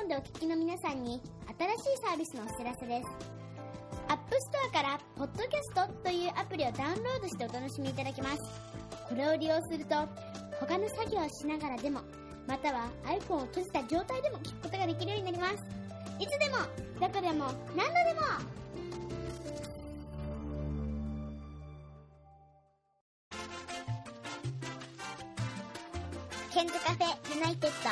でお聞きの皆さんに新しいサービスのお知らせです。アップストアからポッドキャストというアプリをダウンロードしてお楽しみいただけます。これを利用すると他の作業をしながらでも、または iPhone を閉じた状態でも聞くことができるようになります。いつでもどこでも何度でも。ケンズカフェユナイテッド。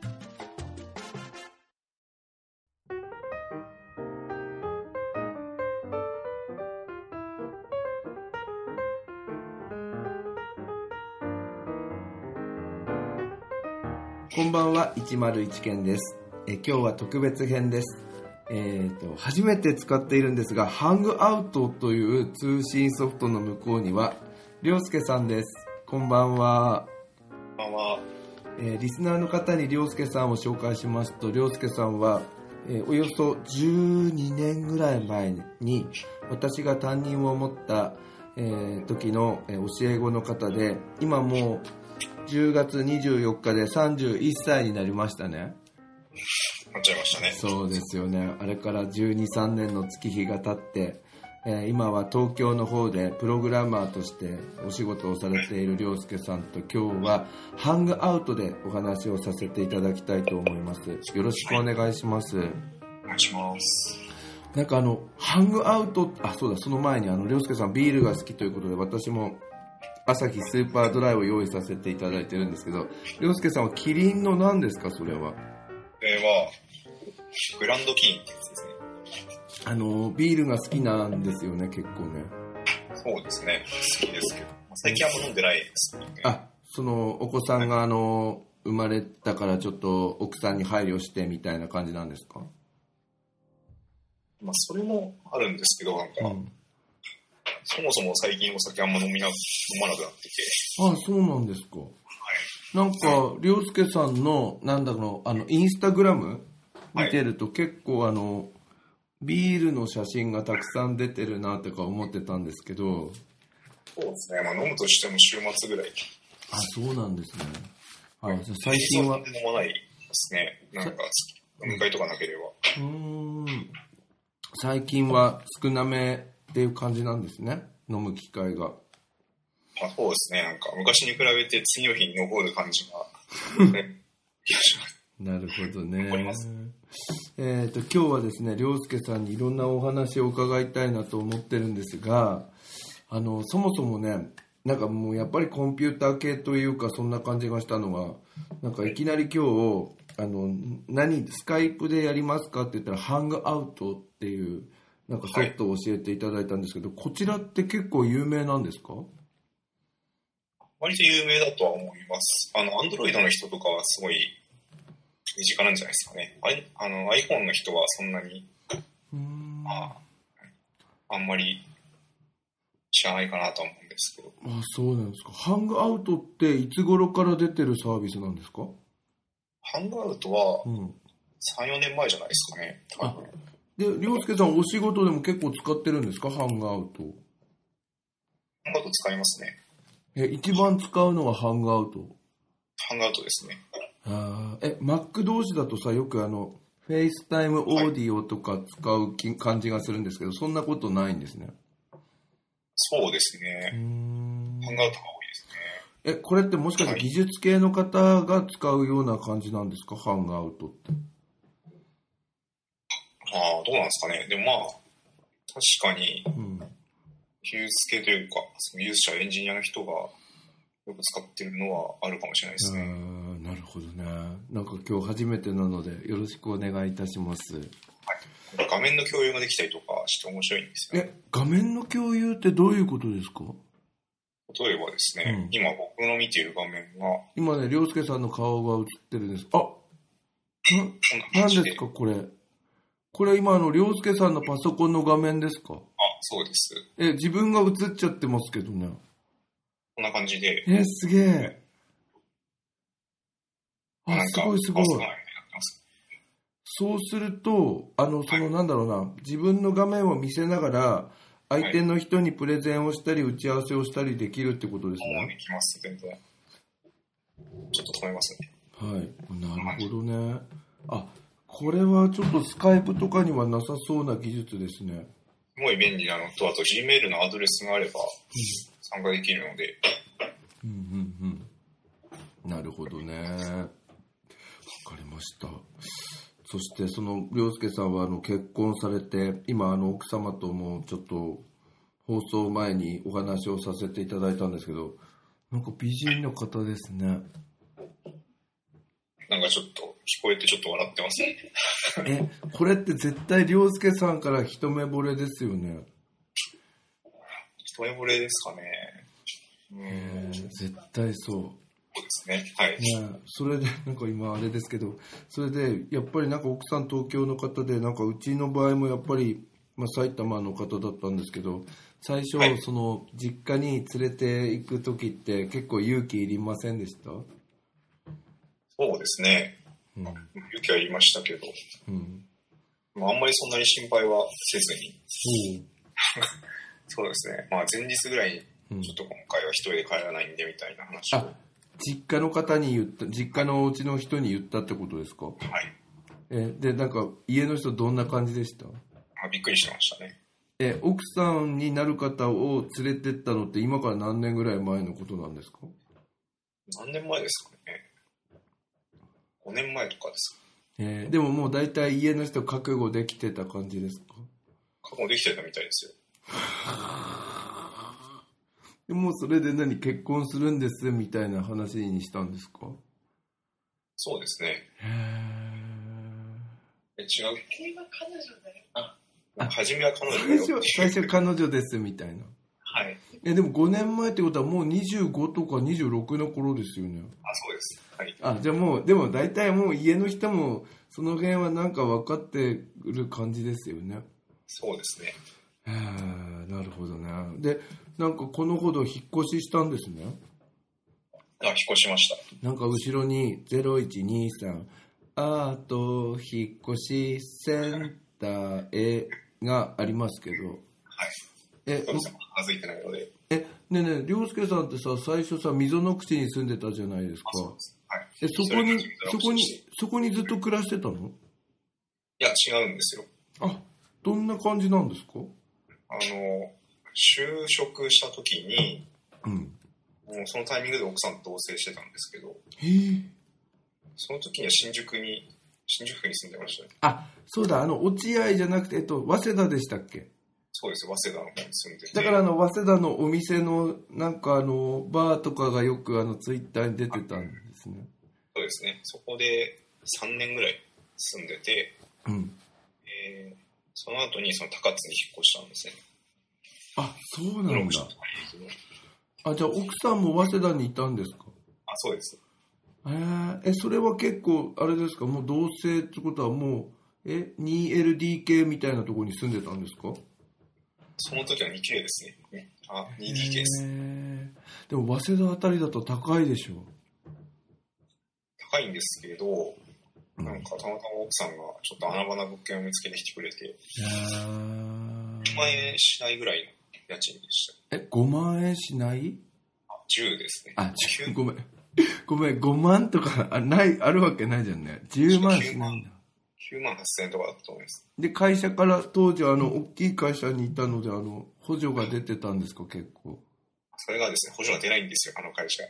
こんばんは、101件です。今日は特別編です。初めて使っているんですが、ハングアウトという通信ソフトの向こうにはりょうすけさんです。こんばんは。 こんばんは。 リスナーの方にりょうすけさんを紹介しますと、りょうすけさんは、およそ12年ぐらい前に私が担任を持った、時の、教え子の方で、今もう10月24日で31歳になりましたね。 なっちゃいましたね。 そうですよね。あれから12、3年の月日が経って、今は東京の方でプログラマーとしてお仕事をされているりょうすけさんと、今日はハングアウトでお話をさせていただきたいと思います。よろしくお願いします。 お願いします。 なんかハングアウト、そうだ、その前にりょうすけさんビールが好きということで、私もアサヒスーパードライを用意させていただいてるんですけど、りょうすけさんはキリンの何ですか、それは。 これはグランドキリンってやつですね。 ビールが好きなんですよね、結構ね。 そうですね、好きですけど、最近はもう飲んでないですね。 そのお子さんが生まれたからちょっと奥さんに配慮してみたいな感じなんですか？ それもあるんですけど、なんか、そもそも最近お酒あんま飲まなくなってて。 そうなんですか。なんかりょうすけさんのインスタグラム見てると、結構ビールの写真がたくさん出てるなとか思ってたんですけど。 そうですね、飲むとしても週末ぐらい。 そうなんですね。最近は飲まないですね。なんか飲み会とかなければ。 最近は少なめっていう感じなんですね、飲む機会が。 そうですね、なんか昔に比べて次の日に残る感じがなるほどね。今日はですね、りょうすけさんにいろんなお話を伺いたいなと思ってるんですが、そもそもね、なんかもうやっぱりコンピューター系というか、そんな感じがしたのが、なんかいきなり今日スカイプでやりますかって言ったら、ハングアウトっていうなんかソフトを教えていただいたんですけど、こちらって結構有名なんですか？ 割と有名だとは思います。Android の人とかはすごい身近なんじゃないですかね。iPhone の人はそんなにあんまり知らないかなと思うんですけど。 そうなんですか。ハングアウトっていつ頃から出てるサービスなんですか？ ハングアウトは3、4年前じゃないですかね。 で、りょうすけさんお仕事でも結構使ってるんですか、ハングアウト？ ハングアウト使いますね。 一番使うのはハングアウト？ ハングアウトですね。 Mac 同士だとさ、よくフェイスタイムオーディオとか使う感じがするんですけど、そんなことないんですね。 そうですね。ハングアウトが多いですね。 これってもしかして技術系の方が使うような感じなんですか、ハングアウトって。 どうなんですかね。でも確かに、技術系というか、その技術者、エンジニアの人がよく使ってるのはあるかもしれないですね。 なるほどね。なんか今日初めてなのでよろしくお願いいたします。 画面の共有ができたりとかして面白いんですよ。 画面の共有ってどういうことですか？ 例えばですね、今僕の見ている画面が今ね、りょうすけさんの顔が映ってるんです。何ですかこれ？これ今りょうすけさんのパソコンの画面ですか？ そうです。 自分が映っちゃってますけどね。 こんな感じで。 すげえ。すごいすごい。そうすると、自分の画面を見せながら、相手の人にプレゼンをしたり、打ち合わせをしたりできるってことですね。 できます、全然。ちょっと止めますね。 なるほどね。 これはちょっとスカイプとかにはなさそうな技術ですね。 すごい便利なのと、あと Gmail のアドレスがあれば参加できるので。 なるほどね。わかりました。そしてその涼介さんは結婚されて、今奥様ともちょっと放送前にお話をさせていただいたんですけど、なんか美人の方ですね。 なんかちょっと聞こえてちょっと笑ってますね。 これって絶対涼介さんから一目惚れですよね。 一目惚れですかね。 絶対そう。 そうですね。はい。 それでなんか今あれですけど、それでやっぱりなんか奥さん東京の方で、なんかうちの場合もやっぱり、埼玉の方だったんですけど、最初、はい、その実家に連れて行く時って結構勇気いりませんでした？ そうですね。勇気はいりましたけど、あんまりそんなに心配はせずに。そうですね。前日ぐらいにちょっと今回は一人で帰らないんでみたいな話を。 実家の方に言った、実家のお家の人に言ったってことですか？はい。で、なんか家の人どんな感じでした？ びっくりしましたね。 奥さんになる方を連れてったのって今から何年ぐらい前のことなんですか？ 何年前ですかね。5年前とかですか。 でももう大体家の人覚悟できてた感じですか？ 覚悟できてたみたいですよ。 もうそれで結婚するんですみたいな話にしたんですか？ そうですね。違う。初めは彼女だよ。 最初彼女ですみたいな。 はい。 でも5年前ってことはもう25とか26の頃ですよね。 そうです。はい。 じゃあもうでも大体もう家の人もその辺はなんか分かってる感じですよね。 そうですね。 なるほどね。で、なんかこのほど引っ越ししたんですね。 引っ越しました。 なんか後ろに0123アート引っ越しセンターへがありますけど。 はい。そうですね。気づいてないので。 ねえねえ、涼介さんってさ、最初さ、溝の口に住んでたじゃないですか。 そうです。はい。 そこにずっと暮らしてたの？いや、違うんですよ。 どんな感じなんですか？ 就職した時に、もうそのタイミングで奥さんと同棲してたんですけど、その時には新宿区に住んでましたね。 そうだ、落合じゃなくて、早稲田でしたっけ？ そうです、早稲田の方に住んでて。 だから早稲田のお店の、なんかバーとかがよくツイッターに出てたんですね。 そうですね。そこで3年ぐらい住んでて、その後にその高津に引っ越したんですね。 そうなんだ。じゃあ奥さんも早稲田にいたんですか？ そうです。 それは結構あれですか？もう同棲ってことはもう2LDK みたいなところに住んでたんですか？ その時は 2K ですね。2DK です。 でも早稲田あたりだと高いでしょ？ 高いんですけど、なんかたまたま奥さんがちょっと穴場な物件を見つけてきてくれて、5万円しないぐらいの家賃でした。 5万円しない？ 10ですね。 ごめん、5万とかあるわけないじゃんね。10万しないんだ。 9万8000円とかだったと思います。で、 会社から当時大きい会社にいたので補助が出てたんですか？結構。 それがですね、補助が出ないんですよ、会社。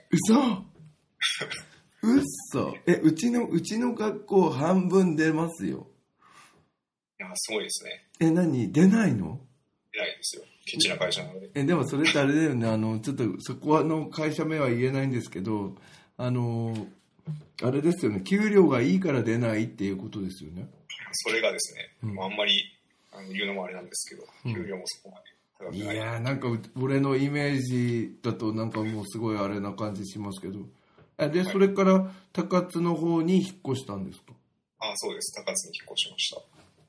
嘘うちの学校半分出ますよ。 いや、すごいですね。 何出ないの？ 出ないですよ。ケチな会社なので。 でもそれってあれだよね、ちょっとそこは会社名は言えないんですけど、あれですよね、給料がいいから出ないっていうことですよね。 それがですね、あんまり言うのもあれなんですけど、給料もそこまで高くない。 いやー、なんか俺のイメージだとなんかもうすごいあれな感じしますけど。で、それから高津の方に引っ越したんですか？ そうです。高津に引っ越しました。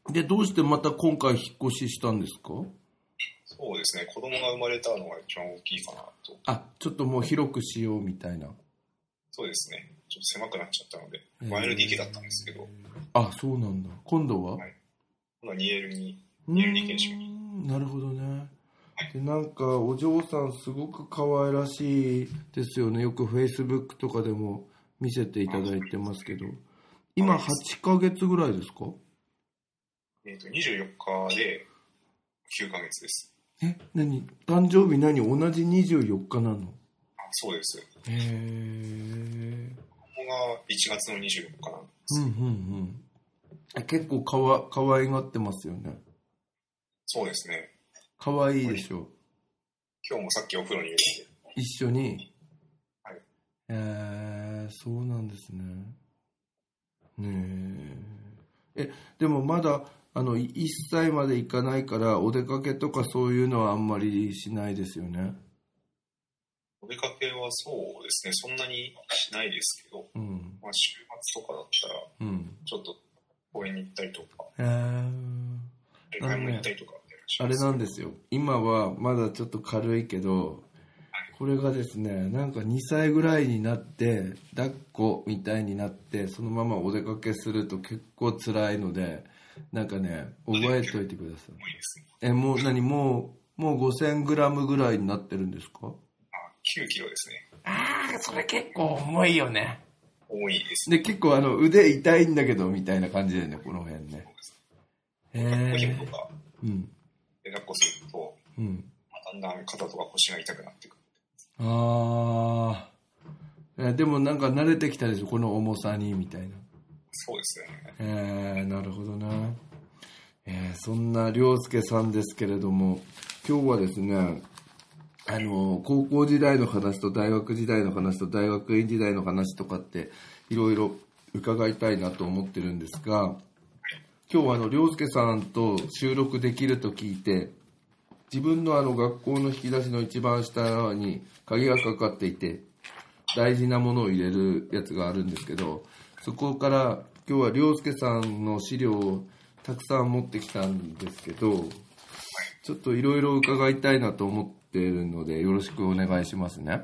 で、どうしてまた今回引っ越ししたんですか？ そうですね、子供が生まれたのが一番大きいかなと。 ちょっともう広くしようみたいな。 そうですね、ちょっと狭くなっちゃったので、1LDK だったんですけど。 そうなんだ。今度は？ 今度は 2LDK にします。 なるほどね。で、なんかお嬢さんすごく可愛らしいですよね。よく Facebook とかでも見せていただいてますけど、 今8ヶ月ぐらいですか ？24日で9ヶ月です。 何誕生日同じ24日なの？ そうです。 へー。 ここが1月の24日なんです。 結構かわいがってますよね。 そうですね。 かわいいでしょ。 今日もさっきお風呂に入れて。 一緒に？ はい。 そうなんですね。でもまだ1歳まで行かないからお出かけとかそういうのはあんまりしないですよね。 お出かけはそうですね、そんなにしないですけど、週末とかだったら、ちょっと公園に行ったりとか、買い物行ったりとかあれなんですよ。今はまだちょっと軽いけど、これがですね、なんか2歳ぐらいになって抱っこみたいになってそのままお出かけすると結構辛いので、なんかね、覚えておいてください。もう5000グラムぐらいになってるんですか ？9キロですね。 それ結構重いよね。 重いですね。で、結構腕痛いんだけどみたいな感じでね、この辺ね。 おひもとかで抱っこすると、だんだん肩とか腰が痛くなってくる。 でもなんか慣れてきたでしょ、この重さにみたいな。 そうですね。 なるほどな。そんな涼介さんですけれども、今日はですね、高校時代の話と大学時代の話と大学院時代の話とかっていろいろ伺いたいなと思ってるんですが、今日は涼介さんと収録できると聞いて、自分の学校の引き出しの一番下に鍵がかかっていて大事なものを入れるやつがあるんですけど、そこから今日は涼介さんの資料をたくさん持ってきたんですけど、ちょっといろいろ伺いたいなと思っているのでよろしくお願いしますね。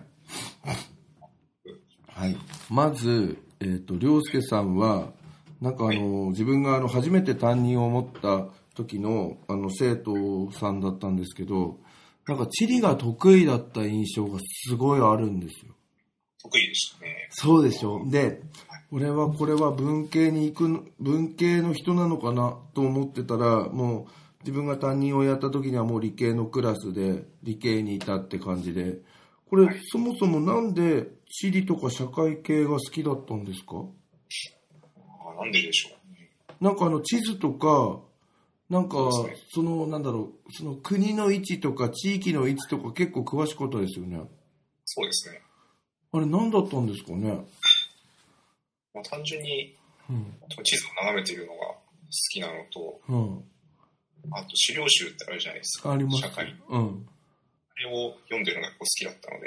はい。まず、涼介さんはなんか自分が初めて担任を持った時の生徒さんだったんですけど、なんか地理が得意だった印象がすごいあるんですよ。 得意でしたね。 そうでしょ。で、これは文系の人なのかなと思ってたら、もう自分が担任をやった時にはもう理系のクラスで理系にいたって感じで、これ、そもそもなんで地理とか社会系が好きだったんですか？ なんででしょう。 なんか地図とかなんかその国の位置とか地域の位置とか結構詳しかったですよね。 そうですね。 あれ何だったんですかね。 単純に地図を眺めているのが好きなのと、あと資料集ってあるじゃないですか。 あります。 社会。あれを読んでるのが結構好きだったの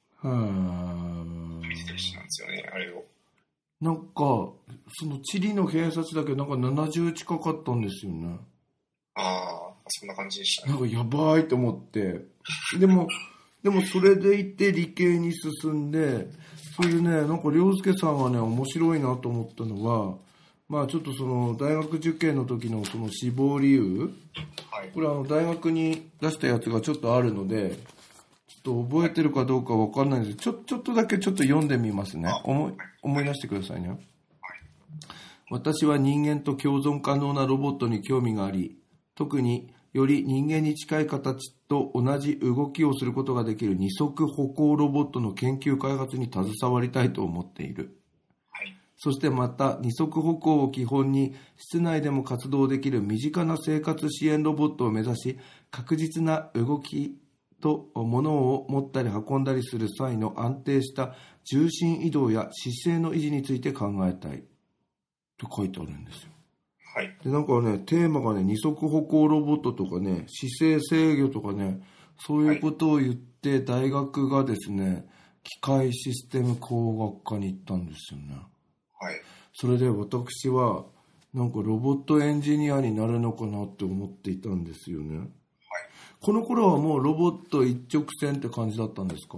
で、見てたりしたんですよね、あれを。 なんかその地理の偏差値だけなんか70近かったんですよね。 そんな感じでしたね。 なんかやばいと思って、でもそれでいて理系に進んで、そういうね、なんか涼介さんはね面白いなと思ったのは、ちょっとその大学受験の時のその志望理由、これ大学に出したやつがちょっとあるので、ちょっと覚えてるかどうかわかんないんですけど、ちょっとだけちょっと読んでみますね。思い出してくださいね。私は人間と共存可能なロボットに興味があり、特により人間に近い形と同じ動きをすることができる二足歩行ロボットの研究開発に携わりたいと思っている。そしてまた二足歩行を基本に室内でも活動できる身近な生活支援ロボットを目指し、確実な動きと物を持ったり運んだりする際の安定した重心移動や姿勢の維持について考えたいと書いてあるんですよ。でなんかね、テーマがね、二足歩行ロボットとかね、姿勢制御とかね、そういうことを言って大学がですね、機械システム工学科に行ったんですよね。それで私はなんかロボットエンジニアになるのかなって思っていたんですよね。この頃はもうロボット一直線って感じだったんですか？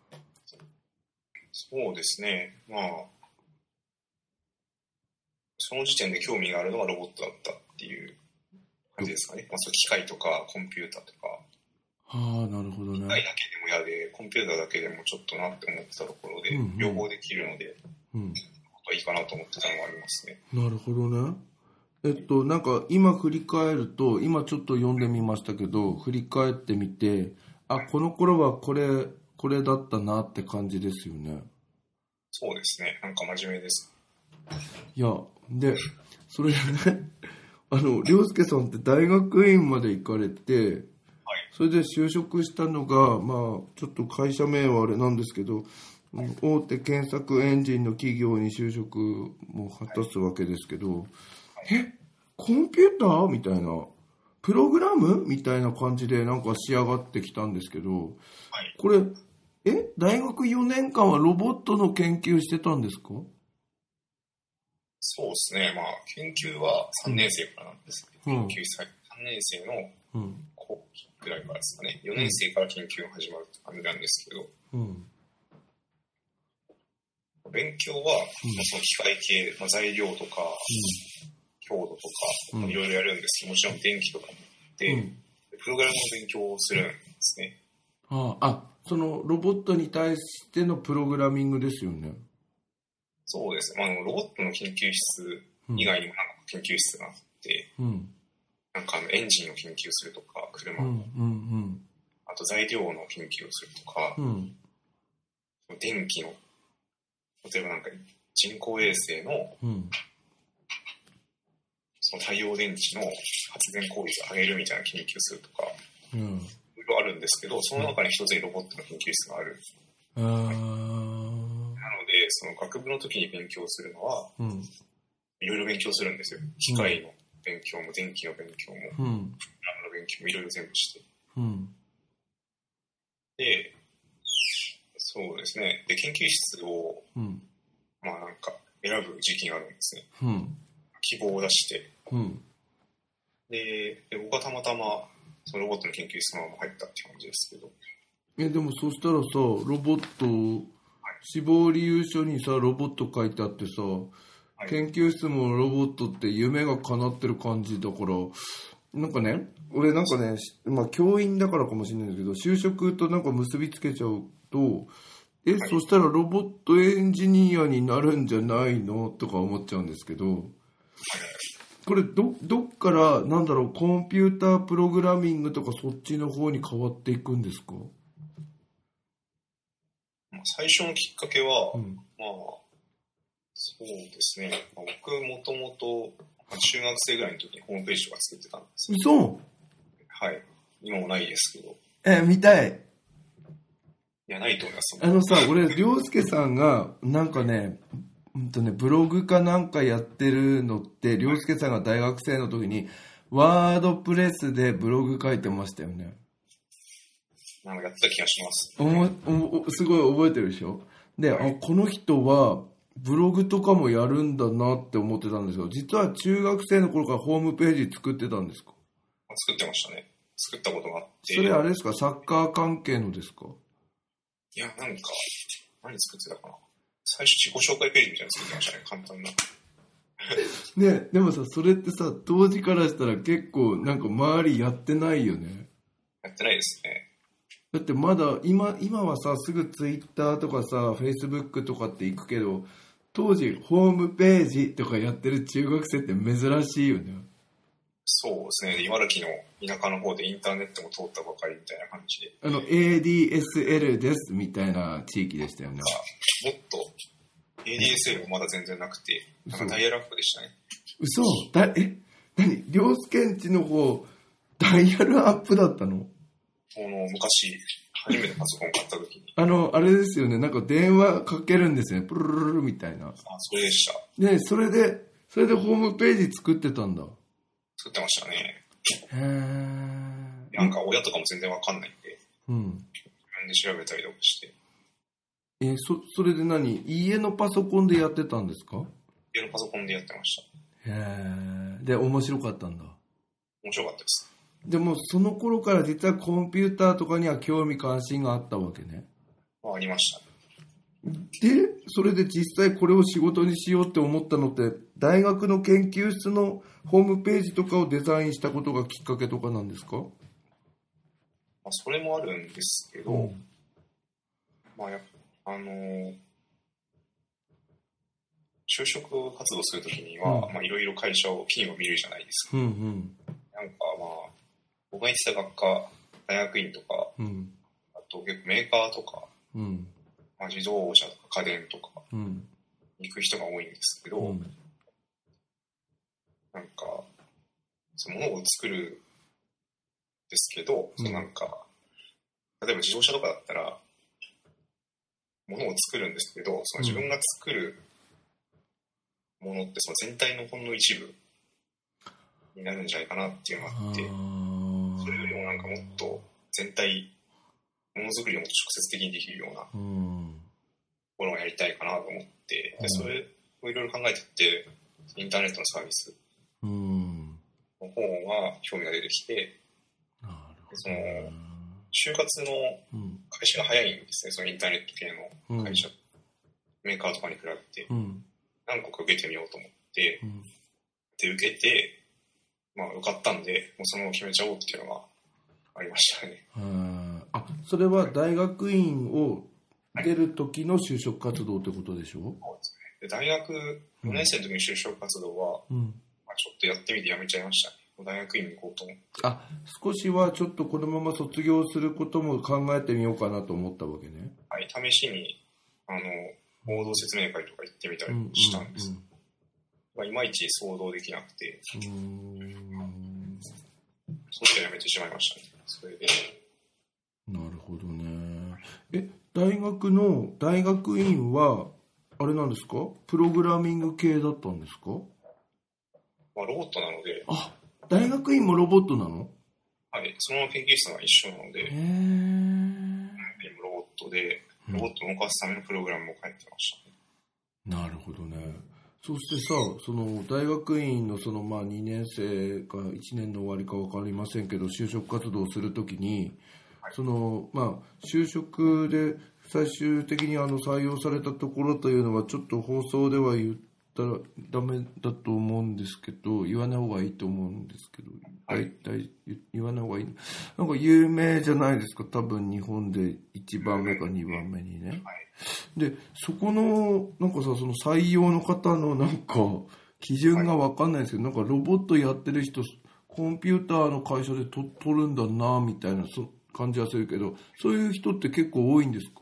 そうですね。その時点で興味があるのはロボットだったっていう感じですかね。そう機械とかコンピューターとか。 なるほどね。 機械だけでも嫌で、コンピューターだけでもちょっとなって思ってたところで、両方できるので、ロボットいいかなと思ってたのもありますね。 なるほどね。なんか今振り返ると、今ちょっと読んでみましたけど、振り返ってみて、この頃はこれだったなって感じですよね。 そうですね。なんか真面目です。 いや、で、それでね、凌介さんって大学院まで行かれて、それで就職したのが、ちょっと会社名はあれなんですけど、大手検索エンジンの企業に就職も果たすわけですけど、コンピューターみたいな、プログラムみたいな感じでなんか仕上がってきたんですけど、これ、大学4年間はロボットの研究してたんですか？ そうですね。研究は3年生からなんですけど、研究3年生の後期くらいからですかね。4年生から研究が始まるって感じなんですけど、勉強は、その機械系、材料とか、強度とか、いろいろやるんですけど、もちろん電気とかもあって、プログラムの勉強をするんですね。 そのロボットに対してのプログラミングですよね。 そうですね。ロボットの研究室以外にも研究室があって、なんかエンジンを研究するとか、車の、あと材料の研究をするとか、電気の、例えばなんか人工衛星の、その太陽電池の発電効率を上げるみたいな研究するとか、いろいろあるんですけど、その中に一つにロボットの研究室がある。なので、その学部の時に勉強するのは、いろいろ勉強するんですよ。機械の勉強も、電気の勉強も、プログラムの勉強もいろいろ全部して。で、そうですね。で、研究室を、なんか選ぶ時期があるんですね。希望を出して。で、僕はたまたま、そのロボットの研究室のまま入ったって感じですけど。 でもそしたらさ、ロボット、志望理由書にさ、ロボット書いてあってさ、研究室もロボットって夢が叶ってる感じだから、なんかね、俺なんかね、教員だからかもしれないんだけど、就職となんか結びつけちゃうと、そしたらロボットエンジニアになるんじゃないのとか思っちゃうんですけど、これどっからコンピュータープログラミングとかそっちの方に変わっていくんですか？ 最初のきっかけは、そうですね。僕もともと中学生ぐらいの時にホームページとか作ってたんですよ。 そう？ はい。今もないですけど。 見たい。 いや、ないと思います。 俺、凌介さんが、なんかね、ブログかなんかやってるのって、凌介さんが大学生の時に、ワードプレスでブログ書いてましたよね。 なんかやってた気がします。 すごい覚えてるでしょ？で、この人は、ブログとかもやるんだなって思ってたんですよ。実は中学生の頃からホームページ作ってたんですか？ 作ってましたね。作ったことがあって。 それあれですか？サッカー関係のですか？ いや、何作ってたかな。最初自己紹介ページみたいなの作ってましたね、簡単な。 ね、でもさ、それってさ、当時からしたら結構なんか周りやってないよね。 やってないですね。 だってまだ今はさ、すぐツイッターとかさ、フェイスブックとかって行くけど、当時ホームページとかやってる中学生って珍しいよね。 そうですね。茨城の田舎の方でインターネットも通ったばかりみたいな感じで。 ADSL ですみたいな地域でしたよね。 もっと ADSL もまだ全然なくて、ダイヤルアップでしたね。 嘘？何？凌介んちの方、ダイヤルアップだったの？ 昔、初めてパソコン買った時に。 あれですよね。なんか電話かけるんですよね。プルルルルみたいな。 それでした。 ね、それでホームページ作ってたんだ。 作ってましたね。 へー。 なんか親とかも全然わかんないんで、自分で調べたりとかして。 それで家のパソコンでやってたんですか？ 家のパソコンでやってました。 へー。で、面白かったんだ。 面白かったです。 でもその頃から実はコンピューターとかには興味関心があったわけね。 ありました。 で、それで実際これを仕事にしようって思ったのって、大学の研究室のホームページとかをデザインしたことがきっかけとかなんですか？ それもあるんですけど、 就職活動するときには、いろいろ会社を企業を見るじゃないですか。なんか僕が行ってた学科、大学院とか、あと結構メーカーとか、自動車とか家電とか、行く人が多いんですけど、なんか、その物を作るんですけど、なんか、例えば自動車とかだったら、物を作るんですけど、その自分が作るものってその全体のほんの一部になるんじゃないかなっていうのがあって、それよりもなんかもっと全体、ものづくりをもっと直接的にできるようなものをやりたいかなと思って、でそれをいろいろ考えてって、インターネットのサービスの方が興味が出てきて、その就活の会社が早いんですね、そのインターネット系の会社、メーカーとかに比べて、何個か受けてみようと思って、で受けて、受かったんで、もうそのまま決めちゃおうっていうのがありましたね。 それは大学院を出る時の就職活動ってことでしょ？そうですね。で大学4年生の時に就職活動は、ちょっとやってみてやめちゃいましたね。大学院に行こうと思って。 少しはちょっとこのまま卒業することも考えてみようかなと思ったわけね。 はい、試しに合同説明会とか行ってみたりしたんです。いまいち想像できなくて、そしてやめてしまいましたね。それで。 なるほどね。大学院はあれなんですか？プログラミング系だったんですか？ ロボットなので。 大学院もロボットなの？ はい、その研究室が一緒なので、ロボットで、ロボットを動かすためのプログラムも書いてましたね。 なるほどね。そしてさ、その大学院のその2年生か1年の終わりか分かりませんけど、就職活動をするときに、その就職で最終的に採用されたところというのはちょっと放送では言ったらダメだと思うんですけど、言わない方がいいと思うんですけど、大体言わない方がいい。なんか有名じゃないですか、多分日本で1番目か2番目にね。でそこのなんかさ、その採用の方のなんか基準が分かんないんですけど、なんかロボットやってる人コンピューターの会社で取るんだなみたいな感じはするけど、そういう人って結構多いんですか？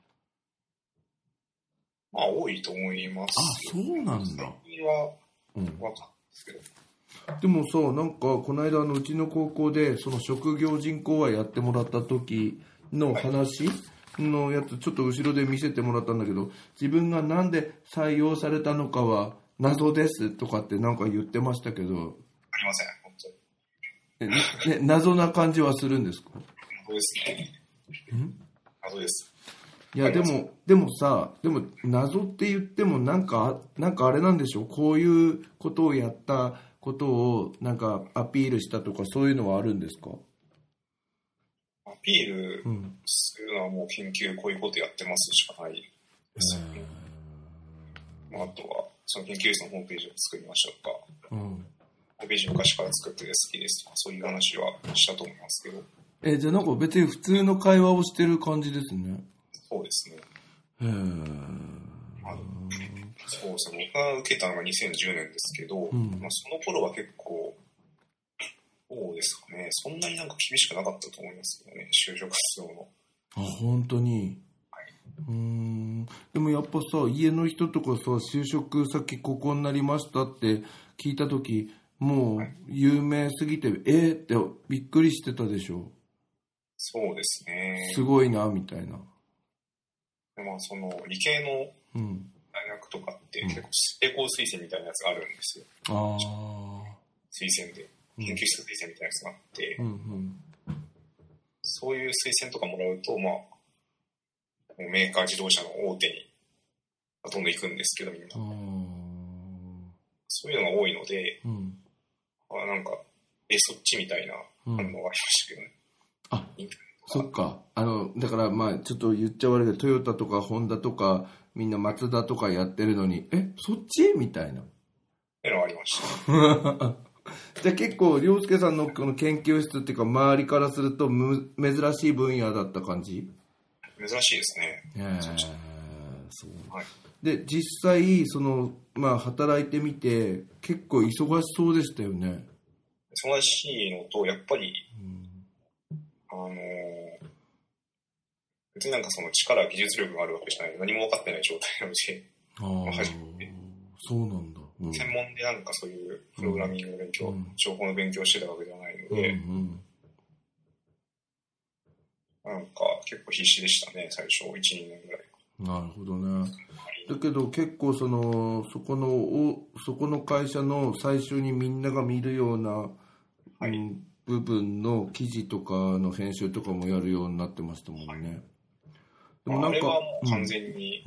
多いと思います。 そうなんだ。 最近は分かんないですけど。 でもさ、なんかこの間うちの高校でその職業人口話やってもらった時の話のやつちょっと後ろで見せてもらったんだけど、自分がなんで採用されたのかは謎ですとかってなんか言ってましたけど。 ありません、本当に。謎な感じはするんですか？ 謎ですね。謎です。 いやでも謎って言ってもなんかあれなんでしょう、こういうことをやったことをなんかアピールしたとかそういうのはあるんですか？ アピールするのはもう研究こういうことやってますしかないですよね。あとはその研究室のホームページを作りましょうか、ホームページ昔から作ってて好きですとかそういう話はしたと思いますけど。 じゃあなんか別に普通の会話をしてる感じですね。 そうですね。そうですね。僕が受けたのが2010年ですけど、その頃は結構そうですかね。そんなになんか厳しくなかったと思いますけどね、就職活動の。 本当に。でもやっぱさ、家の人とかさ、就職先ここになりましたって聞いたとき、もう有名すぎて、ってびっくりしてたでしょ。 そうですね。 すごいなみたいな。 その理系の大学とかって結構成功推薦みたいなやつがあるんですよ。推薦で研究室推薦みたいなやつがあって、そういう推薦とかもらうとメーカー自動車の大手にどんどん行くんですけど、みんなそういうのが多いので、なんかそっちみたいな反応がありましたけどね。 そっか。だからちょっと言っちゃ悪いけど、トヨタとかホンダとかみんなマツダとかやってるのに、そっちみたいな。 のがありました。 じゃあ結構凌介さんのこの研究室っていうか周りからすると珍しい分野だった感じ？ 珍しいですね。 そう。 で実際働いてみて結構忙しそうでしたよね。 忙しいのとやっぱり、別になんかその力技術力があるわけじゃない、何も分かってない状態なので、初めてそうなんだ、 専門でなんかそういうプログラミングの勉強、情報の勉強してたわけではないので、なんか結構必死でしたね、最初 1,2 年ぐらい。 なるほどね。だけど結構そこの会社の最初にみんなが見るような、部分の記事とかの編集とかもやるようになってましたもんね。 でもなんかあれはもう完全に、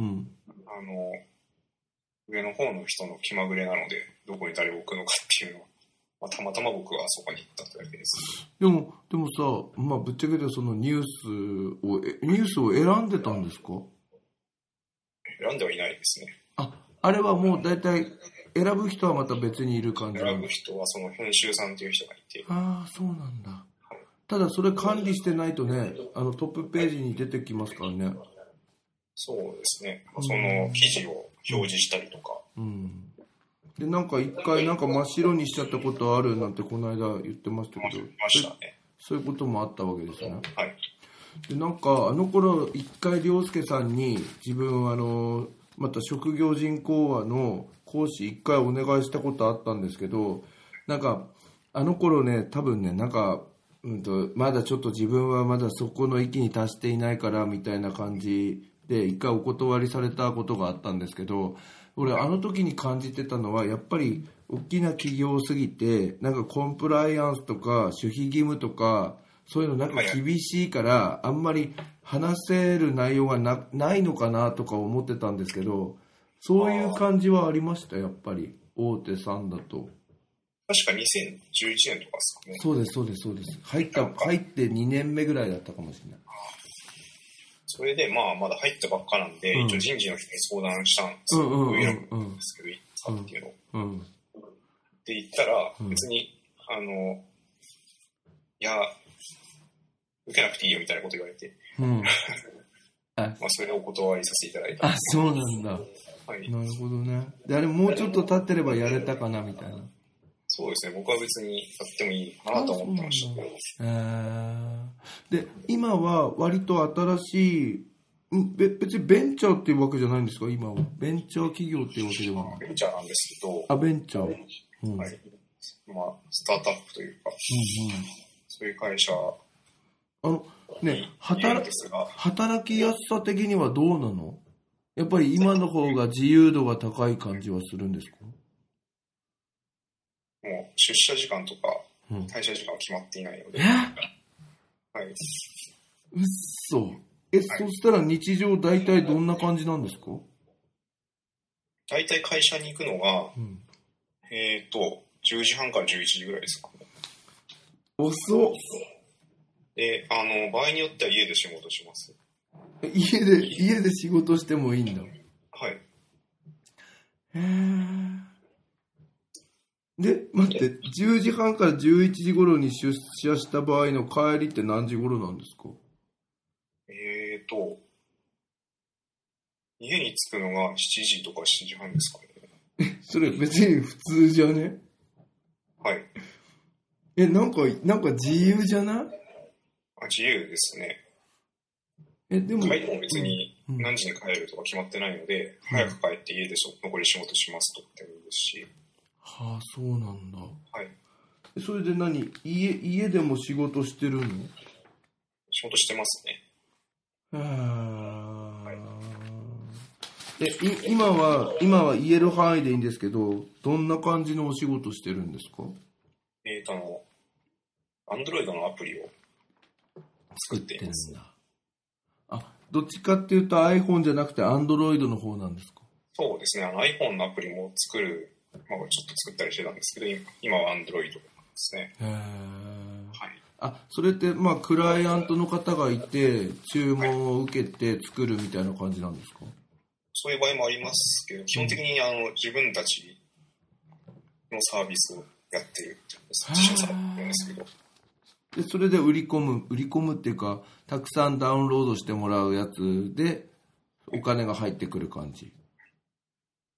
上の方の人の気まぐれなので、どこに誰を置くのかっていうのは、たまたま僕はそこに行ったというだけです。 でもさ、ぶっちゃけてそのニュースを選んでたんですか？ 選んではいないですね。 あれはもう大体選ぶ人はまた別にいる感じ。 選ぶ人はその編集さんっていう人がいて。 そうなんだ。ただそれ管理してないとね、トップページに出てきますからね。 そうですね。その記事を表示したりとか。 でなんか一回なんか真っ白にしちゃったことあるなんてこの間言ってましたけど、 ましたね。 そういうこともあったわけですね。 はい。 でなんかあの頃一回涼介さんに自分また職業人講話の講師一回お願いしたことあったんですけど、なんかあの頃ね多分ねなんか、まだちょっと自分はまだそこの域に達していないからみたいな感じで一回お断りされたことがあったんですけど、俺あの時に感じてたのはやっぱり大きな企業すぎてなんかコンプライアンスとか守秘義務とかそういうのなんか厳しいからあんまり話せる内容がないのかなとか思ってたんですけど、そういう感じはありましたやっぱり大手さんだと。 確か2011年とかですかね。 そうです入って2年目ぐらいだったかもしれない。 それでまだ入ったばっかなんで、一応人事の人に相談したんですよ。どういうのなんですけどいいですかっていうのを。って言ったら別にいや受けなくていいよみたいなこと言われて、それでお断りさせていただいた。 そうなんだ。なるほどね。であれもうちょっと経ってればやれたかなみたいな。 そうですね。僕は別にやってもいいかなと思ってましたけど。 で今は割と新しい別にベンチャーっていうわけじゃないんですか？今はベンチャー企業っていうわけではない。 ベンチャーなんですけど。 ベンチャー。 スタートアップというか、そういう会社働きやすさ的にはどうなの？やっぱり今の方が自由度が高い感じはするんですか？ もう出社時間とか退社時間は決まっていないので。 嘘。そしたら日常大体どんな感じなんですか？ 大体会社に行くのが、10時半から11時ぐらいですかね。 遅っ。 で、場合によっては家で仕事します。 家で仕事してもいいんだ。 はい。 で、待って、10時半から11時頃に出社した場合の帰りって何時頃なんですか？ 家に着くのが7時とか7時半ですかね。 それ別に普通じゃね？ はい。 なんか自由じゃない？ 自由ですね。 でも帰りも別に何時に帰るとか決まってないので、早く帰って家で残り仕事しますとってもいいですし。 そうなんだ。 はい。 それで家でも仕事してるの？ 仕事してますね。 今は言える範囲でいいんですけど、どんな感じのお仕事してるんですか ？Android のアプリを作っています。 どっちかっていうと iPhone じゃなくて Android の方なんですか？ そうですね。iPhone のアプリもちょっと作ったりしてたんですけど、今は Android ですね。それってクライアントの方がいて注文を受けて作るみたいな感じなんですか？そういう場合もありますけど、基本的に自分たちのサービスをやっている自社サービスなんですけど。でそれで売り込むっていうか、たくさんダウンロードしてもらうやつでお金が入ってくる感じ。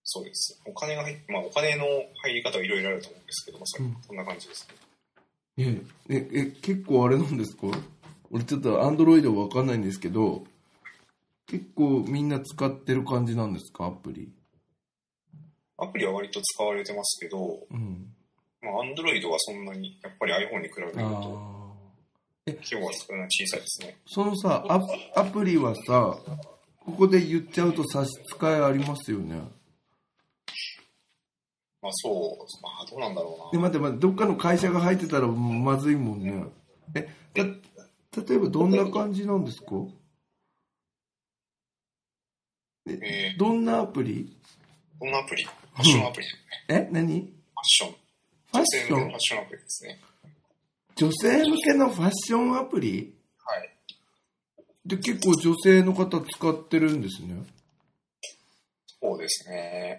そうです。お金の入り方はいろいろあると思うんですけど、そんな感じですね。 結構あれなんですか？俺ちょっとアンドロイドわかんないんですけど、結構みんな使ってる感じなんですか、アプリ？ アプリは割と使われてますけど、アンドロイドはそんなに、やっぱり iPhone に比べると、規模は小さいですね。 そのさ、アプリはさ、ここで言っちゃうと差し支えありますよね。 どうなんだろうな。 待って、どっかの会社が入ってたらまずいもんね。例えばどんな感じなんですか？どんなアプリ？ ファッションアプリ。 何？ ファッション。女性向けのファッションアプリですね。 女性向けのファッションアプリ？ はい。 で、結構女性の方使ってるんですね。 そうですね。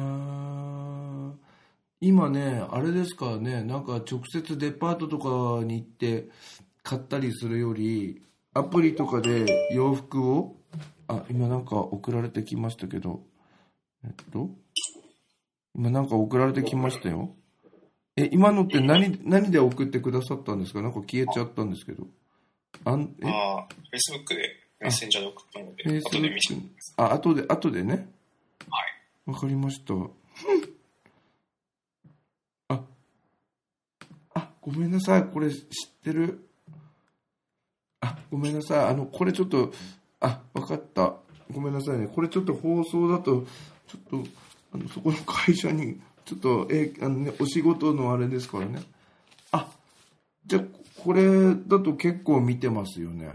今ね、あれですからね、なんか直接デパートとかに行って買ったりするより、アプリとかで洋服を、今なんか送られてきましたけど、今なんか送られてきましたよ。今のって何で送ってくださったんですか？なんか消えちゃったんですけど。 Facebook でメッセンジャーで送ったので、後で見せてください。後でね。 はい。わかりました。ごめんなさい。これ知ってる。ごめんなさい。これちょっと、わかった。ごめんなさいね。これちょっと放送だと、ちょっと、そこの会社に、ちょっと、お仕事のあれですからね。じゃあ、これだと結構見てますよね。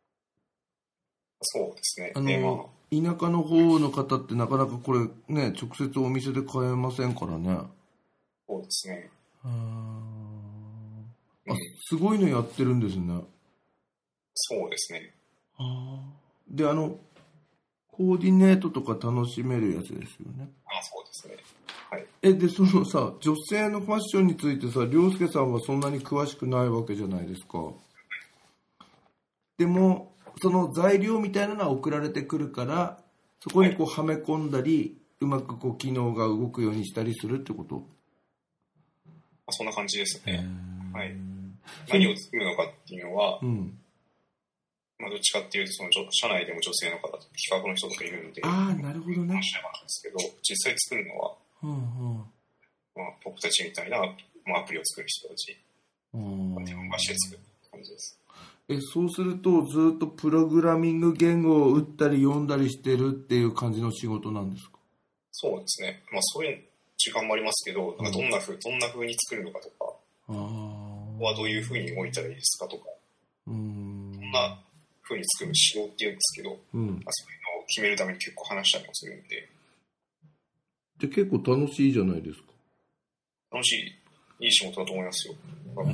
そうですね。 田舎の方の方ってなかなかこれね、直接お店で買えませんからね。 そうですね。 すごいのやってるんですね。 そうですね。 で、コーディネートとか楽しめるやつですよね。 そうですね。はい。 で、そのさ、女性のファッションについてさ、涼介さんはそんなに詳しくないわけじゃないですか。でも、その材料みたいなのは送られてくるから、そこにこうはめ込んだり、うまくこう機能が動くようにしたりするってこと？ そんな感じですね。はい。何を作るのかっていうのは、どっちかっていうと、その社内でも女性の方と企画の人とかいるんで、 なるほどね。 話し合うんですけど、実際作るのは、僕たちみたいな、アプリを作る人たちがして作る感じです。 そうすると、ずっとプログラミング言語を打ったり読んだりしてるっていう感じの仕事なんですか？ そうですね。そういう時間もありますけど、どんな風に作るのかとか、ここはどういう風に動いたらいいですかとか、どんな風に作る仕様っていうんですけど、そういうのを決めるために結構話したりもするんで。 で、結構楽しいじゃないですか。 楽しい、いい仕事だと思いますよ。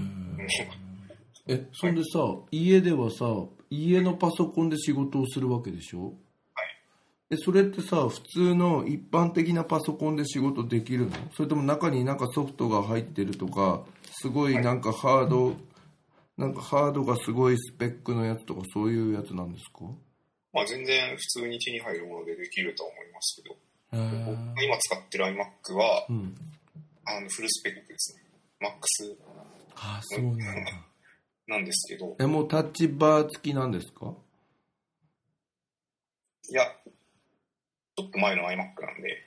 そんでさ、家ではさ、家のパソコンで仕事をするわけでしょ？それってさ、普通の一般的なパソコンで仕事できるの？それとも中になんかソフトが入ってるとか、すごいなんかハードがすごいスペックのやつとかそういうやつなんですか？ 全然普通に手に入るものでできるとは思いますけど、僕が今使ってる iMac は、フルスペックですね。MAX そうなんだ。 なんですけど。 もうタッチバー付きなんですか？ いや、ちょっと前の iMac なんで。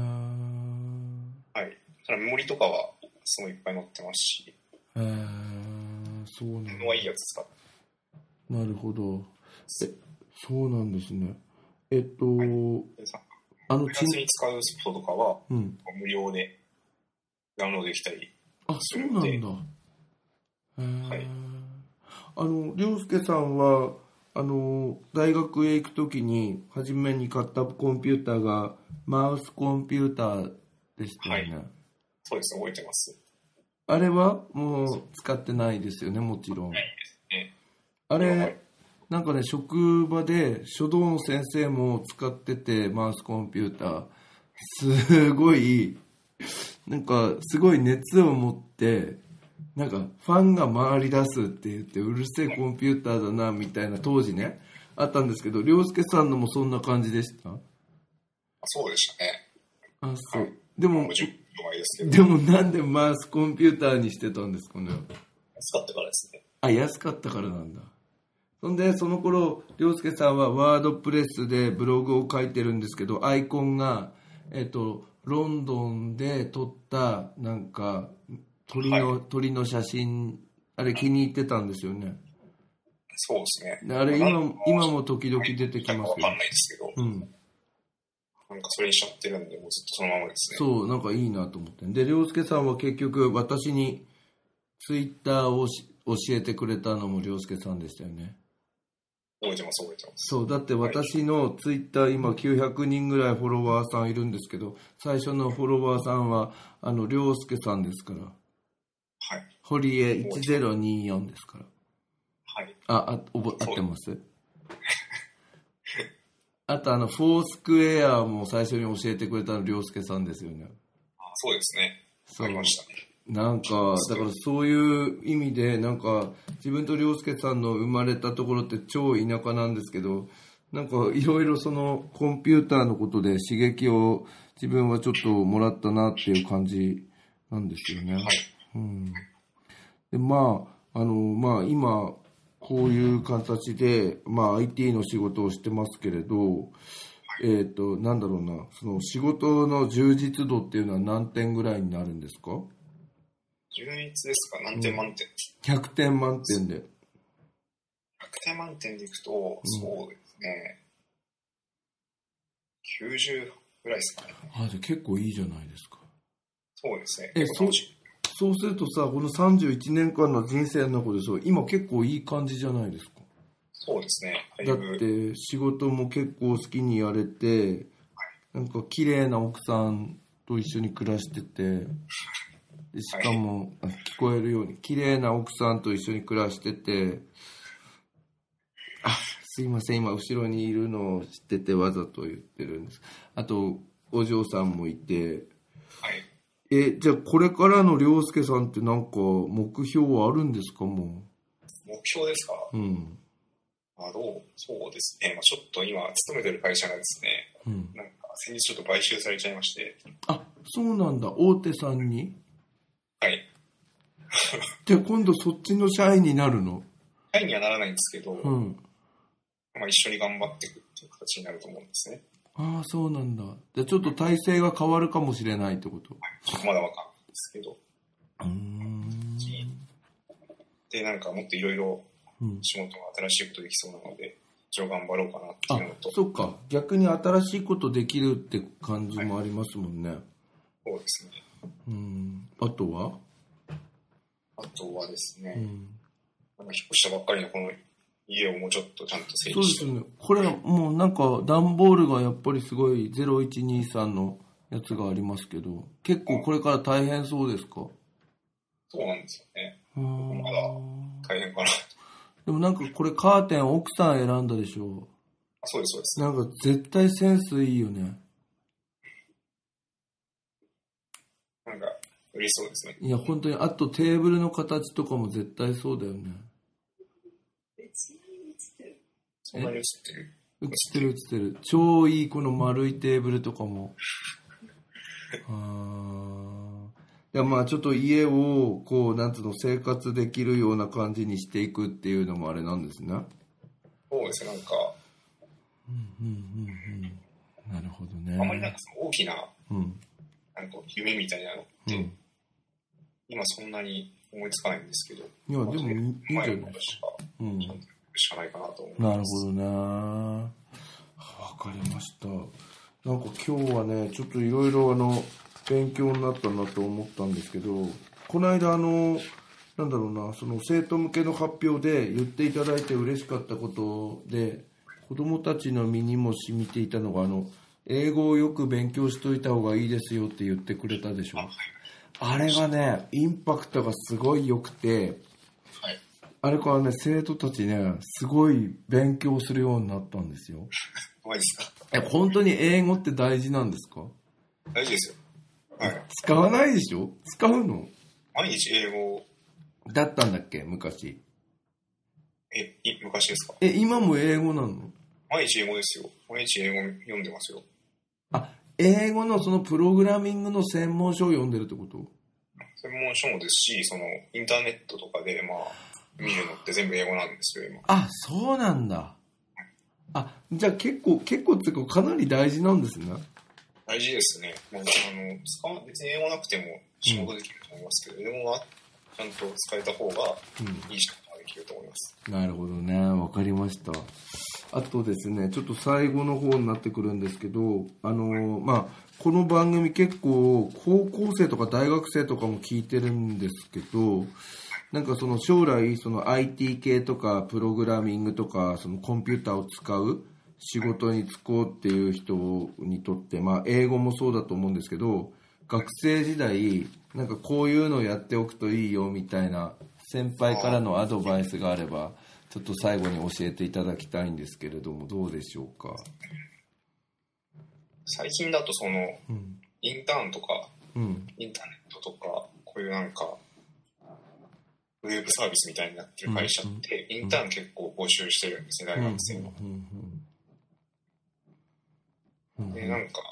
はい。ただメモリとかはすごいいっぱい載ってますし。 そうなんだ。 はいいやつ使って。 なるほど。そうなんですね。 フリーランスに使うソフトとかは、無料でダウンロードできたりするので。 そうなんだ。はい。涼介さんは大学へ行くときに初めに買ったコンピューターがマウスコンピューターでしたよね。 そうです、覚えてます。 あれはもう使ってないですよね、もちろん。 ないですね。 あれなんかね、職場で書道の先生も使ってて、マウスコンピューターすごいなんかすごい熱を持ってなんかファンが回り出すって言ってうるせえコンピューターだなみたいな当時ねあったんですけど、涼介さんのもそんな感じでした？ そうでしたね。 あ、そう。でもなんでマウスコンピューターにしてたんですかね。 安かったからですね。 あ、安かったからなんだ。そんでその頃涼介さんはワードプレスでブログを書いてるんですけど、アイコンがロンドンで撮ったなんか鳥の写真、あれ気に入ってたんですよね。 そうですね。 あれ今も時々出てきますけど。わかんないですけど。うん。なんかそれにしちゃってるんで、もうずっとそのままですね。 そう、なんかいいなと思って。で、涼介さんは結局私にツイッターを教えてくれたのも涼介さんでしたよね。 覚えてます。 そう、だって私のツイッター今900人ぐらいフォロワーさんいるんですけど、最初のフォロワーさんは涼介さんですから。 はい。 堀江1024ですから。 はい。 合ってます？あとフォースクエアも最初に教えてくれたの涼介さんですよね。 そうですね。ありましたね。 なんかだからそういう意味でなんか自分と涼介さんの生まれたところって超田舎なんですけど、なんかいろいろそのコンピューターのことで刺激を自分はちょっともらったなっていう感じなんですよね。 はい。 うん。でまあ今こういう形で、IT の仕事をしてますけれど、なんだろうな、その仕事の充実度っていうのは何点ぐらいになるんですか？ 充実ですか？何点満点、 100点満点で。100 点満点でいくと、そうですね。90ぐらいですかね。 じゃあ結構いいじゃないですか。 そうですね。 そうするとさ、この31年間の人生の中で今結構いい感じじゃないですか。 そうですね。 だって仕事も結構好きにやれて、なんか綺麗な奥さんと一緒に暮らしてて、しかも、聞こえるように綺麗な奥さんと一緒に暮らしてて、すいません、今後ろにいるのを知っててわざと言ってるんです。あとお嬢さんもいて、じゃあこれからの涼介さんってなんか目標はあるんですか？もう目標ですか？ うん。 そうですね。ちょっと今勤めてる会社がですね、なんか先日ちょっと買収されちゃいまして。 そうなんだ。大手さんに？ はい。 じゃあ今度そっちの社員になるの？ 社員にはならないんですけど、一緒に頑張っていくっていう形になると思うんですね。 そうなんだ。じゃあちょっと体制が変わるかもしれないってこと？ まだわかんないですけど。で、なんかもっといろいろ仕事が新しいことできそうなので、一応頑張ろうかなっていうのと。 そっか。逆に新しいことできるって感じもありますもんね。 そうですね。 あとはですね、引っ越したばっかりのこの家をもうちょっとちゃんと整理して。 そうですね。これもうなんか段ボールがやっぱりすごい0123のやつがありますけど、結構これから大変そうですか？ そうなんですよね。まだ大変かな。 でもなんかこれカーテン奥さん選んだでしょ？ そうです。 なんか絶対センスいいよね。 なんか嬉しそうですね。 いや本当に、あとテーブルの形とかも絶対そうだよね。 そんなに映ってる？ 映ってる。超いいこの丸いテーブルとかも。いやちょっと家をこうなんつうの生活できるような感じにしていくっていうのもあれなんですね。 そうですね。なんか。 なるほどね。 あまりなんかその大きな、なんか夢みたいなのって、今そんなに思いつかないんですけど。 いやでもいいんじゃないですか。 しかないかなと思います。なるほどね。わかりました。なんか今日はねちょっといろいろ勉強になったなと思ったんですけど、この間なんだろうな、その生徒向けの発表で言っていただいて嬉しかったことで、子どもたちの身にも染みていたのが英語をよく勉強しといた方がいいですよって言ってくれたでしょ。あれがねインパクトがすごい良くて、あれからね生徒たちねすごい勉強するようになったんですよ。 怖いですか？ 本当に英語って大事なんですか？ 大事ですよ。 使わないでしょ？使うの？ 毎日英語だったんだっけ昔？ 昔ですか？ 今も英語なの？ 毎日英語ですよ。毎日英語読んでますよ。 英語のそのプログラミングの専門書を読んでるってこと？ 専門書もですし、そのインターネットとかで見るのって全部英語なんですよ今。 あ、そうなんだ。あ、じゃあ結構っていうかかなり大事なんですね。 大事ですね。別に英語なくても仕事できると思いますけど、英語はちゃんと使えた方がいい仕事ができると思います。 なるほどね、わかりました。あとですね、ちょっと最後の方になってくるんですけど、この番組結構高校生とか大学生とかも聞いてるんですけど、なんかその将来その IT 系とかプログラミングとかそのコンピューターを使う仕事に就こうっていう人にとって、英語もそうだと思うんですけど、学生時代なんかこういうのをやっておくといいよみたいな先輩からのアドバイスがあればちょっと最後に教えていただきたいんですけれども、どうでしょうか。 最近だとその、インターンとか、インターネットとかこういうなんかウェブサービスみたいになってる会社って、インターン結構募集してるんですね、大学生の。で、なんか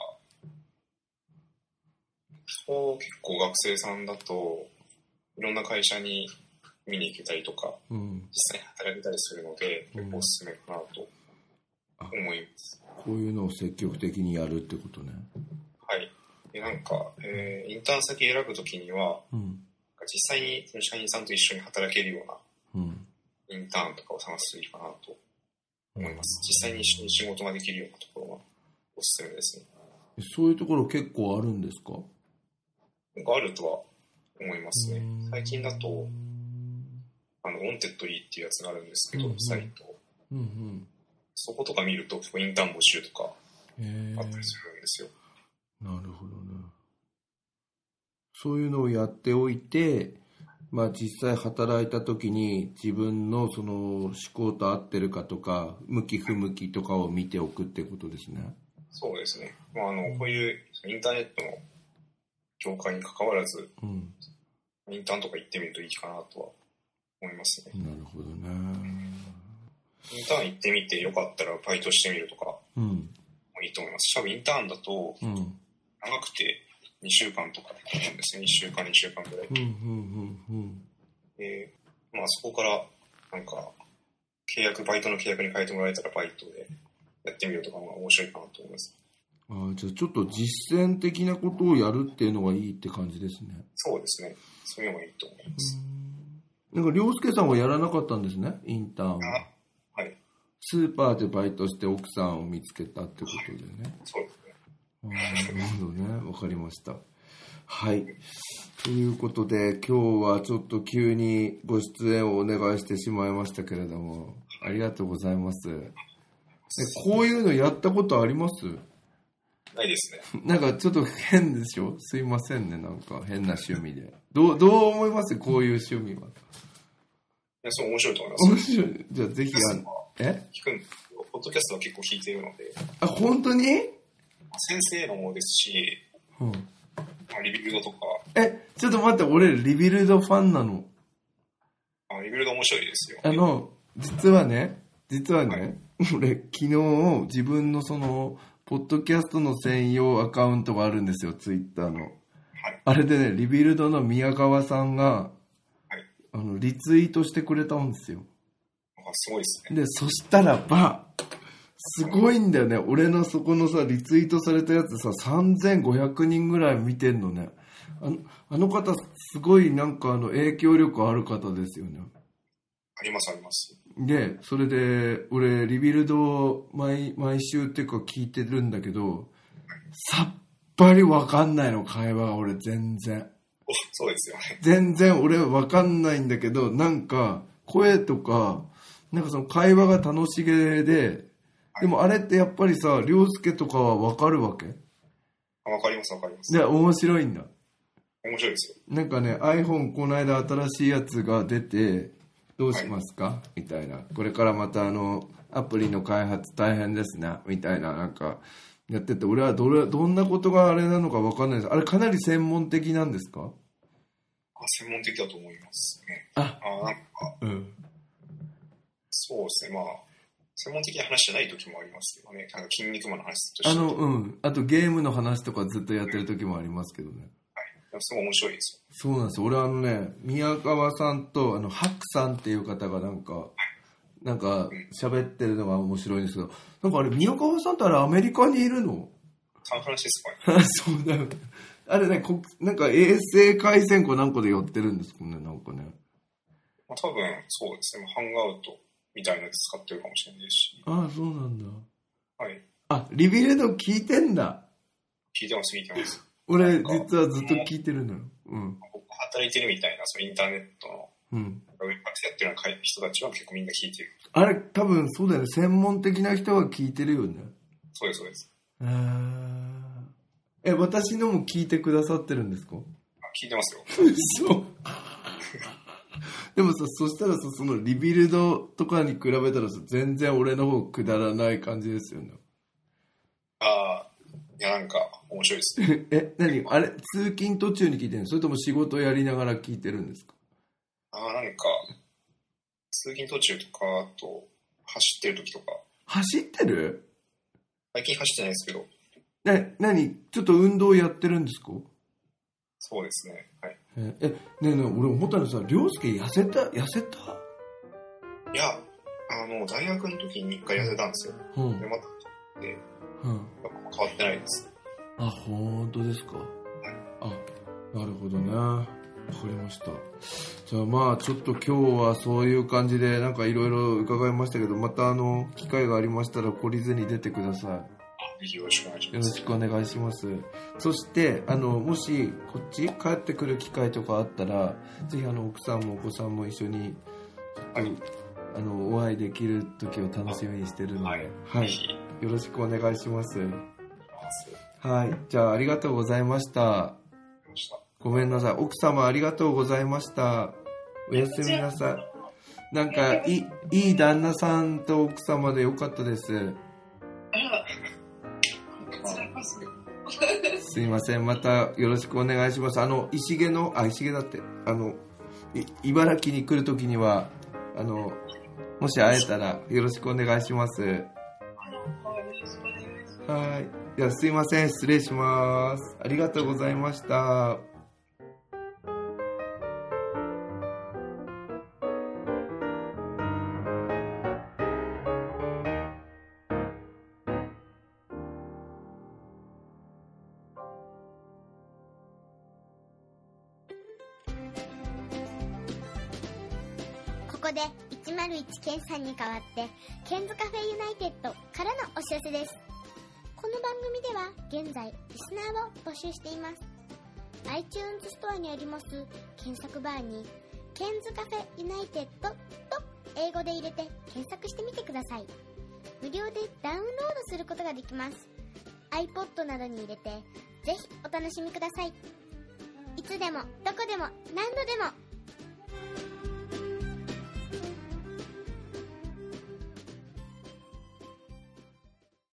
結構学生さんだといろんな会社に見に行けたりとか、実際に働けたりするので、結構おすすめかなと思います。 こういうのを積極的にやるってことね。 はい。で、なんか、インターン先選ぶときには、実際に社員さんと一緒に働けるようなインターンとかを探すといいかなと思います。実際に一緒に仕事ができるようなところがおすすめですね。 そういうところ結構あるんですか？ あるとは思いますね。最近だとオンテッドリーっていうやつがあるんですけど、サイト、そことか見るとインターン募集とかあったりするんですよ。 なるほどね。そういうのをやっておいて、実際働いた時に自分のその思考と合ってるかとか向き不向きとかを見ておくってことですね。 そうですね。こういうインターネットの業界に関わらず、インターンとか行ってみるといいかなとは思いますね。 なるほどね。 インターン行ってみてよかったらバイトしてみるとかもいいと思います。多分インターンだと長くて2週間とかだと思うんですね。1週間2週間ぐらい。そこからなんかバイトの契約に変えてもらえたらバイトでやってみるとかも面白いかなと思います。 じゃあちょっと実践的なことをやるっていうのがいいって感じですね。 そうですね。そういうのがいいと思います。 なんか涼介さんはやらなかったんですね、インターンは。 はい。 スーパーでバイトして奥さんを見つけたってことでね。 そうですね。 なるほどね。わかりました。はい。ということで今日はちょっと急にご出演をお願いしてしまいましたけれども、ありがとうございます。こういうのやったことあります？ ないですね。 なんかちょっと変でしょ？すいませんね、なんか変な趣味で。どう思います？こういう趣味は。いや、そう面白いと思います。 面白い。じゃあぜひ聞くんですけど、ポッドキャストは結構聞いてるので。 あ、本当に？ 先生のもですし、リビルドとか。 ちょっと待って、俺リビルドファンなの。 リビルド面白いですよ。 実はね、俺昨日自分のそのポッドキャストの専用アカウントがあるんですよ、ツイッターの。あれでね、リビルドの宮川さんが、リツイートしてくれたんですよ。 すごいですね。 で、そしたらば、すごいんだよね。俺のそこのさ、リツイートされたやつさ、3500人ぐらい見てんのね。あの方、すごいなんか影響力ある方ですよね。 ありますあります。 で、それで、俺、リビルド毎週っていうか聞いてるんだけど、さっぱりわかんないの、会話が俺全然。 そうですよね。 全然俺わかんないんだけど、なんか、声とか、なんかその会話が楽しげで、でもあれってやっぱりさ、涼介とかはわかるわけ？ わかりますわかります。 で、面白いんだ。 面白いですよ。 なんかね、iPhone この間新しいやつが出て、どうしますか？みたいな。これからまたアプリの開発大変ですね。みたいな、なんか、やってて、俺はどんなことがあれなのかわかんないです。あれかなり専門的なんですか？ 専門的だと思いますね。なんか、そうですね。 専門的な話じゃない時もありますけどね。筋肉マンの話として。 あとゲームの話とかずっとやってる時もありますけどね。 はい。すごい面白いですよ。 そうなんですよ。俺宮川さんとハクさんっていう方がなんか喋ってるのが面白いんですけど、なんかあれ宮川さんってあれアメリカにいるの？ サンフランシスコに。 そうだよね。あれね、なんか衛星回線かなんかでやってるんですかね、なんかね。 まあ、多分そうですね。ハンガウトみたいなやつ使ってるかもしれないし。 ああ、そうなんだ。 はい。 あ、リビルド聞いてんだ。 聞いてます。 俺、実はずっと聞いてるのよ。うん。 僕働いてるみたいな、そのインターネットの、 うん。 ウェブパーティーやってるような人たちは結構みんな聞いてる。 あれ、多分そうだよね。専門的な人は聞いてるよね。 そうです、そうです。 私のも聞いてくださってるんですか？ 聞いてますよ。 そう。でもさ、そしたらさ、そのリビルドとかに比べたらさ、全然俺の方くだらない感じですよね。 ああ、いやなんか面白いですね。 何あれ、通勤途中に聞いてるの？それとも仕事やりながら聞いてるんですか？ なんか、通勤途中とか、あと、走ってる時とか。 走ってる？ 最近走ってないですけど。 何ちょっと運動やってるんですか？ そうですね。はい。 ねえ俺思ったのさ、涼介痩せた？いや、 大学の時に一回痩せたんですよ。 うん。 で、またで、変わってないです。 あ、本当ですか？はい。あ、なるほどね。わかりました。じゃあまあちょっと今日はそういう感じでなんかいろいろ伺いましたけど、また機会がありましたら懲りずに出てください。 ぜひよろしくお願いします。 よろしくお願いします。そしてもしこっち帰ってくる機会とかあったら、ぜひ奥さんもお子さんも一緒にちょっと、お会いできる時を楽しみにしてるので、はい、よろしくお願いします。はい、じゃあありがとうございました。ごめんなさい。奥様ありがとうございました。おやすみなさい。なんかいい旦那さんと奥様でよかったです。すいません。またよろしくお願いします。石毛だって茨城に来るときにはもし会えたらよろしくお願いします。はい。ではすいません。失礼します。ありがとうございました。 ここで101ケンさんに代わってケンズカフェユナイテッドからのお知らせです。この番組では現在リスナーを募集しています。 iTunes ストアにあります検索バーにケンズカフェユナイテッドと英語で入れて検索してみてください。無料でダウンロードすることができます。 iPod などに入れてぜひお楽しみください。いつでもどこでも何度でも